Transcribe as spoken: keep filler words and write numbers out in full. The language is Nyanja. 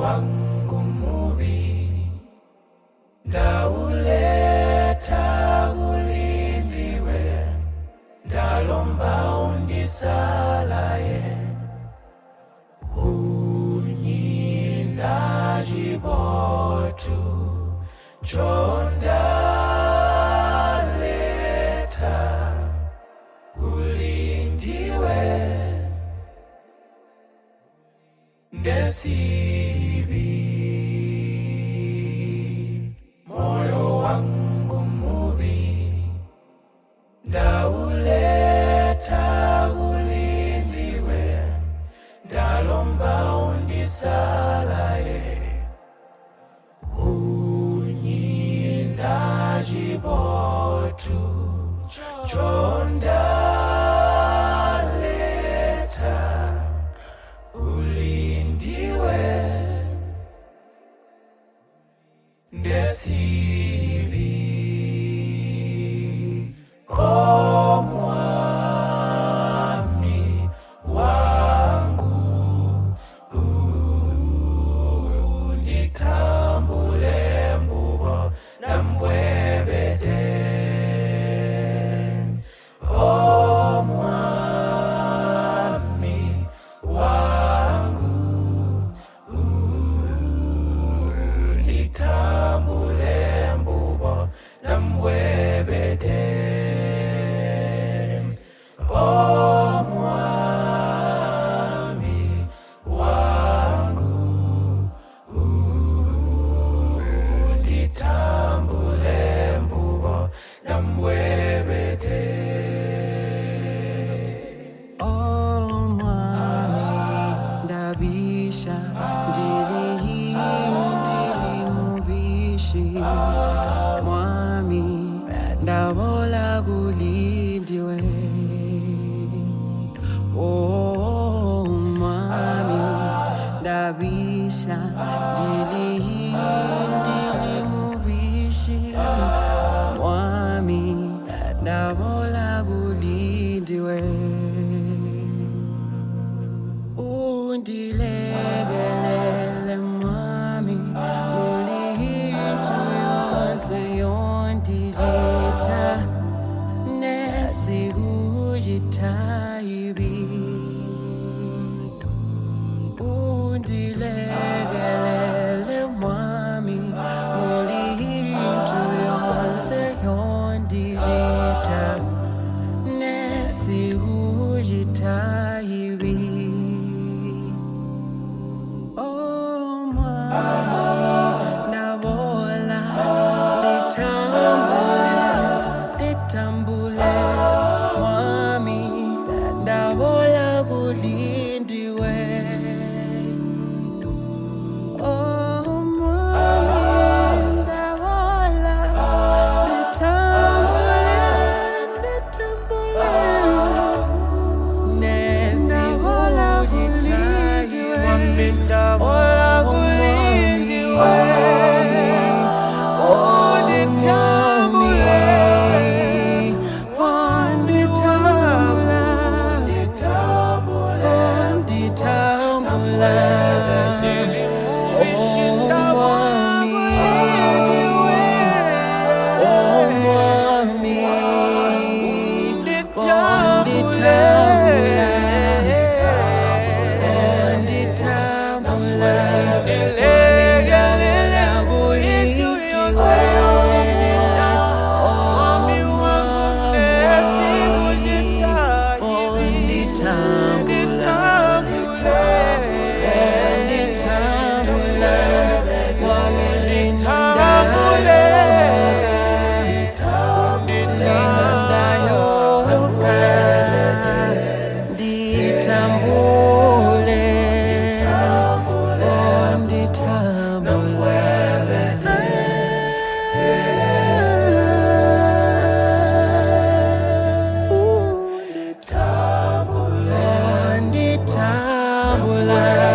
wangu mubi ndauleta ulindiwe ndalomba undisalaye unyina jibotu chondaleta ulindiwe ngesibi moyo wangu mubi ndauleta ulindiwe ndalomba undisalaye unyina jibotu chondaleta ulindiwe ngesibi omwami wangu unditambule mbubo nambwebete omwami wangu unditambule mbubo nambwebete omwami wangu unditambule mbubo nambwebete ndabisha ndili ndili mubishi mwami ndabola kulindiwe oh mwami ndabisha ndili ndili mubishi mwami ndabola kulindiwe undilekelele mwami ulinto yonse yondijita nesikujita ibi undilekelele mwami ulinto yonse yondijita nesikujita ibi. Oh, mama, nabola, litambule, litambule, mwami, nabola kulindiwe. Oh, mwami, nabola, litambule, litambule, nesikujita ibi. Ndabola kulindiwe, unditambule, unditambule, unditambule, oh mwami, unditambule. Unditambule